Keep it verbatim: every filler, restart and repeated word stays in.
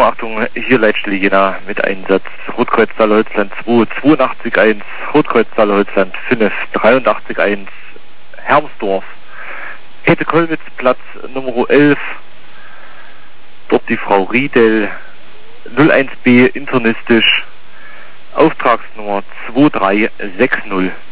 Achtung, hier Leitstelle Jena mit Einsatz Rotkreuz Saale-Holzland zwei, zweiundachtzig eins, Rotkreuz Saale-Holzland fünf, dreiundachtzig eins, Hermsdorf, Ede-Kollwitz, Platz Nummer elf, dort die Frau Riedel, null eins B internistisch, Auftragsnummer zwei drei sechs null.